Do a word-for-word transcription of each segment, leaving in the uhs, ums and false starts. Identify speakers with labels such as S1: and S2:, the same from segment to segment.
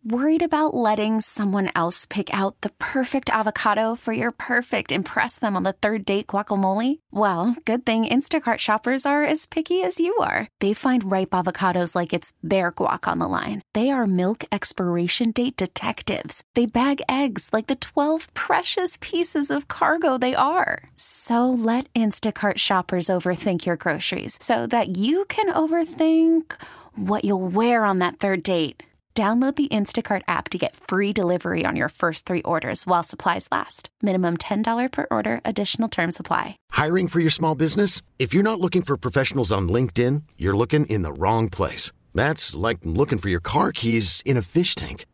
S1: Worried about letting someone else pick out the perfect avocado for your perfect impress them on the third date guacamole? Well, good thing Instacart shoppers are as picky as you are. They find ripe avocados like it's their guac on the line. They are milk expiration date detectives. They bag eggs like the twelve precious pieces of cargo they are. So let Instacart shoppers overthink your groceries so that you can overthink what you'll wear on that third date. Download the Instacart app to get free delivery on your first three orders while supplies last. Minimum ten dollars per order. Additional terms apply.
S2: Hiring for your small business? If you're not looking for professionals on LinkedIn, you're looking in the wrong place. That's like looking for your car keys in a fish tank.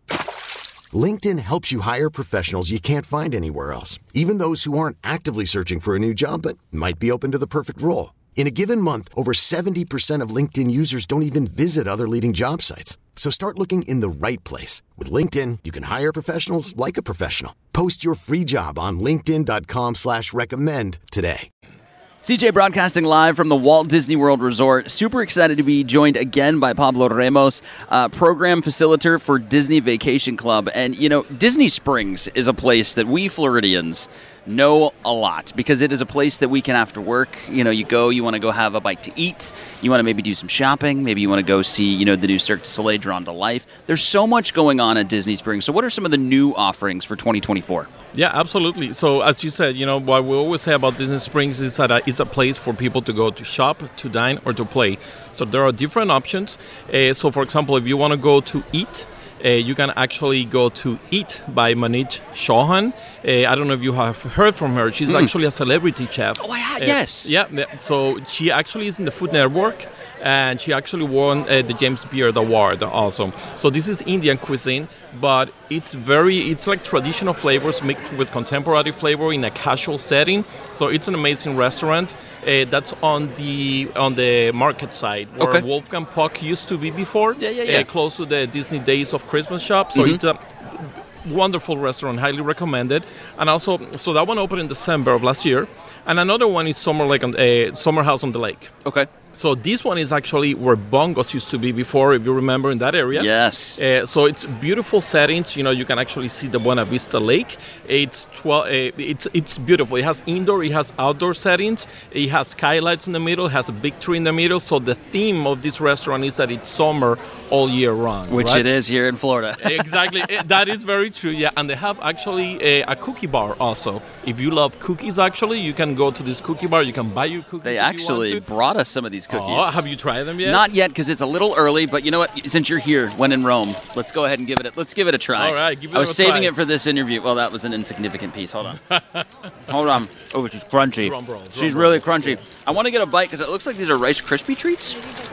S2: LinkedIn helps you hire professionals you can't find anywhere else, even those who aren't actively searching for a new job but might be open to the perfect role. In a given month, over seventy percent of LinkedIn users don't even visit other leading job sites. So start looking in the right place. With LinkedIn, you can hire professionals like a professional. Post your free job on linkedin.com slash recommend today.
S3: C J broadcasting live from the Walt Disney World Resort. Super excited to be joined again by Pablo Ramos, uh, program facilitator for Disney Vacation Club. And, you know, Disney Springs is a place that we Floridians know a lot because it is a place that we can, after work, you know, you go, you want to go have a bite to eat, you want to maybe do some shopping, maybe you want to go see, you know, the new Cirque du Soleil drawn to life. There's so much going on at Disney Springs. So what are some of the new offerings for twenty twenty-four?
S4: Yeah, absolutely. So as you said, you know, what we always say about Disney Springs is that it's a place for people to go to shop, to dine, or to play. So there are different options. Uh, so for example, if you want to go to eat, Uh, you can actually go to Eat by Manish Chauhan. Uh, I don't know if you have heard from her. She's mm. actually a celebrity chef.
S3: Oh, I had,
S4: uh,
S3: yes.
S4: Yeah, so she actually is in the Food Network, and she actually won uh, the James Beard Award also. So this is Indian cuisine, but it's very, it's like traditional flavors mixed with contemporary flavor in a casual setting. So it's an amazing restaurant. Uh, that's on the on the market side where
S3: okay.
S4: Wolfgang Puck used to be before,
S3: yeah, yeah, yeah.
S4: Uh, close to the Disney Days of Christmas shop. So mm-hmm. it's a wonderful restaurant, highly recommended. And also, so that one opened in December of last year. And another one is Summer Lake on uh, Summer House on the Lake.
S3: Okay.
S4: So this one is actually where Bongos used to be before, if you remember, in that area.
S3: Yes.
S4: Uh, so it's beautiful settings. You know, you can actually see the Buena Vista Lake. It's twelve. Uh, it's it's beautiful. It has indoor, it has outdoor settings. It has skylights in the middle. It has a big tree in the middle. So the theme of this restaurant is that it's summer all year round.
S3: Which
S4: right?
S3: it is here in Florida.
S4: Exactly. That is very true. Yeah, and they have actually a, a cookie bar also. If you love cookies, actually, you can go to this cookie bar. You can buy your cookies.
S3: They
S4: if
S3: actually
S4: you want to.
S3: brought us some of these cookies.
S4: Oh, have you tried them yet?
S3: Not yet, because it's a little early. But you know what? Since you're here, when in Rome, let's go ahead and give it. A, let's give it a try.
S4: All right, give it
S3: I was
S4: a
S3: saving
S4: try.
S3: it for this interview. Well, that was an insignificant piece. Hold on. Hold on. Oh, she's crunchy.
S4: Drum roll, drum
S3: she's
S4: roll.
S3: really crunchy. I want to get a bite because it looks like these are Rice Krispie treats.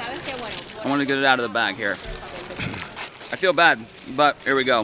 S3: I want to get it out of the bag here. I feel bad, but here we go.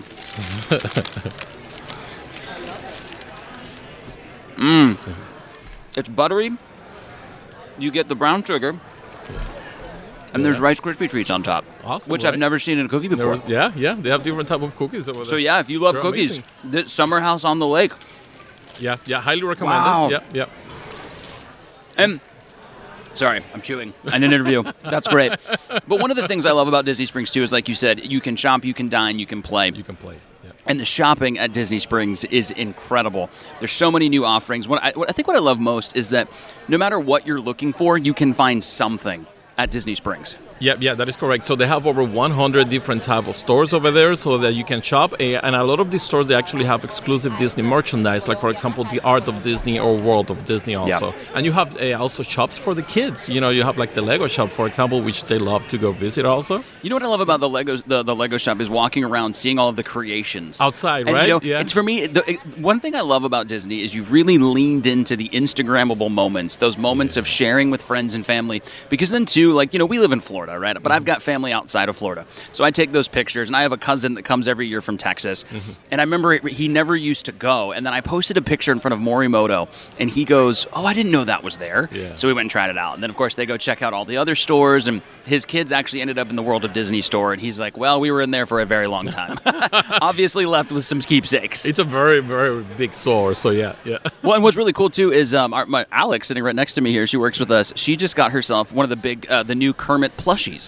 S3: Mmm. It's buttery. You get the brown sugar. And there's Rice Krispie treats on top,
S4: awesome,
S3: which
S4: right?
S3: I've never seen in a cookie before.
S4: Was, yeah, yeah, they have different type of cookies over there.
S3: So yeah, if you love
S4: They're
S3: cookies,
S4: amazing.
S3: this Summer House on the Lake.
S4: Yeah, yeah, highly recommended.
S3: Wow.
S4: Yeah, yeah.
S3: And sorry, I'm chewing. An interview. That's great. But one of the things I love about Disney Springs too is, like you said, you can shop, you can dine, you can play.
S4: You can play. Yeah.
S3: And the shopping at Disney Springs is incredible. There's so many new offerings. What I, what I think what I love most is that no matter what you're looking for, you can find something at Disney Springs.
S4: Yeah, yeah, that is correct. So they have over one hundred different type of stores over there so that you can shop. And a lot of these stores, they actually have exclusive Disney merchandise, like, for example, the Art of Disney or World of Disney also. Yep. And you have uh, also shops for the kids. You know, you have like the Lego shop, for example, which they love to go visit also.
S3: You know what I love about the Lego the, the Lego shop is walking around, seeing all of the creations.
S4: Outside,
S3: and,
S4: right?
S3: You know,
S4: yeah.
S3: It's for me, the, it, one thing I love about Disney is you've really leaned into the Instagrammable moments, those moments yeah. of sharing with friends and family. Because then, too, like, you know, we live in Florida, right? But mm-hmm. I've got family outside of Florida. So I take those pictures, and I have a cousin that comes every year from Texas. Mm-hmm. And I remember it, he never used to go. And then I posted a picture in front of Morimoto, and he goes, oh, I didn't know that was there. Yeah. So we went and tried it out. And then, of course, they go check out all the other stores, and his kids actually ended up in the World of Disney store, and he's like, well, we were in there for a very long time. Obviously left with some keepsakes.
S4: It's a very, very big store, so yeah, yeah.
S3: Well, and what's really cool, too, is um, our, my Alex, sitting right next to me here, she works with us, she just got herself one of the big, uh, the new Kermit plushies.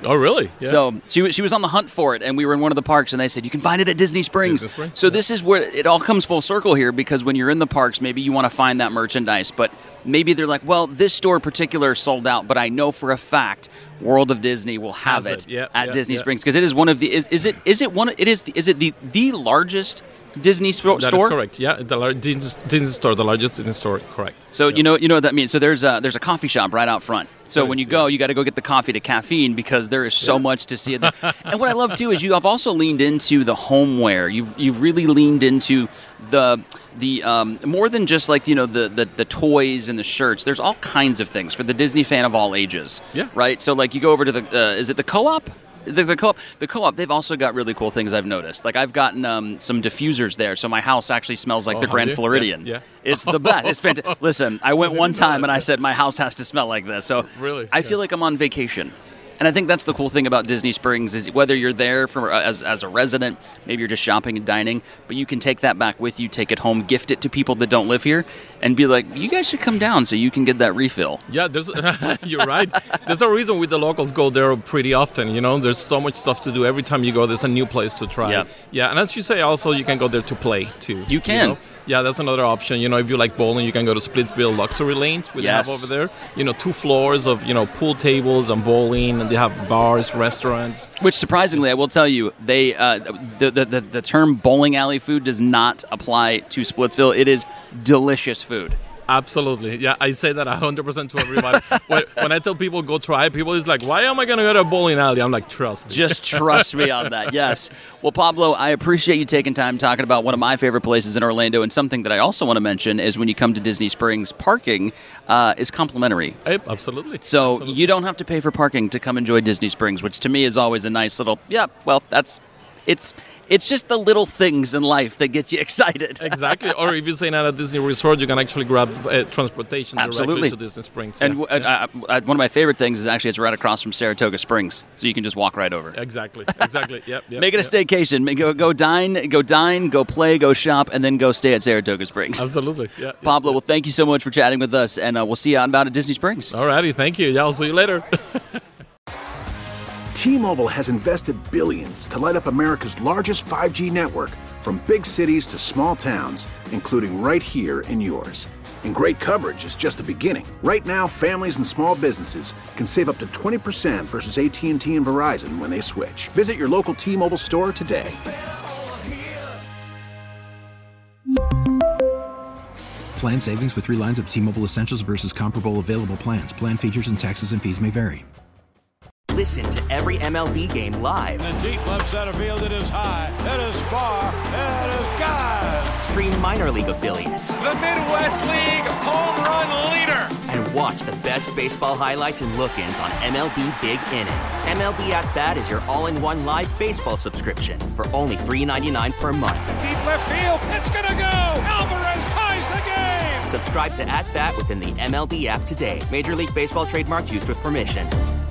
S4: Oh, really? Yeah.
S3: So she was she was on the hunt for it, and we were in one of the parks, and they said you can find it at Disney Springs.
S4: Disney Springs,
S3: so
S4: yeah.
S3: this is where it all comes full circle here, because when you're in the parks, maybe you want to find that merchandise, but maybe they're like, well, this store in particular sold out, but I know for a fact World of Disney will have
S4: Has
S3: it,
S4: it. Yeah,
S3: at
S4: yeah,
S3: Disney
S4: yeah.
S3: Springs, because it is one of the is, is it is it one it is is it the the largest Disney sp-
S4: That
S3: store?
S4: is correct. Yeah, the lar- Disney, Disney store, the largest Disney store. Correct.
S3: So
S4: yeah.
S3: you know you know what that means. So there's a there's a coffee shop right out front. So
S4: There
S3: when
S4: is,
S3: you go,
S4: yeah.
S3: you got to go get the coffee to caffeine, because there is so much to see. There. And what I love too is you have also leaned into the homeware. You've you've really leaned into the the um, more than just like you know the, the the toys and the shirts. There's all kinds of things for the Disney fan of all ages.
S4: Yeah.
S3: Right. So like you go over to the uh, is it the co-op? The, the co-op, the co-op, they've also got really cool things I've noticed. Like I've gotten um, some diffusers there, so my house actually smells like
S4: Oh,
S3: the Grand
S4: have you?
S3: Floridian.
S4: Yeah, yeah.
S3: It's the best. It's fantastic. Listen, I went one time and I said my house has to smell like this. So
S4: Really?
S3: I feel
S4: Yeah.
S3: like I'm on vacation. And I think that's the cool thing about Disney Springs is whether you're there for uh, as, as a resident, maybe you're just shopping and dining, but you can take that back with you, take it home, gift it to people that don't live here, and be like, you guys should come down so you can get that refill.
S4: Yeah, there's, you're right. There's a reason we the locals go there pretty often. You know, there's so much stuff to do. Every time you go, there's a new place to try.
S3: Yeah.
S4: Yeah, and as you say, also you can go there to play too.
S3: You can.
S4: know? Yeah, that's another option. You know, if you like bowling, you can go to Splitsville Luxury Lanes, which
S3: Yes.
S4: they have over there. You know, two floors of, you know, pool tables and bowling, and they have bars, restaurants.
S3: Which surprisingly, I will tell you, they uh, the, the the the term bowling alley food does not apply to Splitsville. It is delicious food.
S4: Absolutely. Yeah, I say that one hundred percent to everybody. when, when I tell people go try, people is like, why am I going to go to a bowling alley? I'm like, trust me.
S3: Just trust me on that. Yes. Well, Pablo, I appreciate you taking time talking about one of my favorite places in Orlando, and something that I also want to mention is when you come to Disney Springs, parking uh, is complimentary.
S4: Hey, absolutely.
S3: So
S4: Absolutely.
S3: you don't have to pay for parking to come enjoy Disney Springs, which to me is always a nice little, yeah, well, that's, it's it's just the little things in life that get you excited.
S4: Exactly. Or if you're staying at a Disney resort, you can actually grab uh, transportation
S3: Absolutely.
S4: directly to Disney Springs.
S3: And
S4: Yeah.
S3: w- uh, uh, one of my favorite things is actually it's right across from Saratoga Springs, so you can just walk right over.
S4: Exactly. Exactly. Yep. yep
S3: Make it a
S4: yep.
S3: staycation. Make- Go, go dine, go dine, go play, go shop, and then go stay at Saratoga Springs.
S4: Absolutely. Yeah. yeah,
S3: Pablo,
S4: yeah.
S3: well, thank you so much for chatting with us, and uh, we'll see you out and about at Disney Springs.
S4: Alrighty. Thank you. Yeah, I'll see you later.
S5: T-Mobile has invested billions to light up America's largest five G network, from big cities to small towns, including right here in yours. And great coverage is just the beginning. Right now, families and small businesses can save up to twenty percent versus A T and T and Verizon when they switch. Visit your local T-Mobile store today.
S6: Plan savings with three lines of T-Mobile Essentials versus comparable available plans. Plan features and taxes and fees may vary.
S7: Listen to every M L B game live.
S8: In the deep left center field, it is high, it is far, it is gone.
S7: Stream minor league affiliates.
S9: The Midwest League home run leader.
S7: And watch the best baseball highlights and look-ins on M L B Big Inning. M L B At Bat is your all-in-one live baseball subscription for only three dollars and ninety-nine cents per month.
S9: Deep left field, it's gonna go. Alvarez ties the game.
S7: Subscribe to At Bat within the M L B app today. Major League Baseball trademarks used with permission.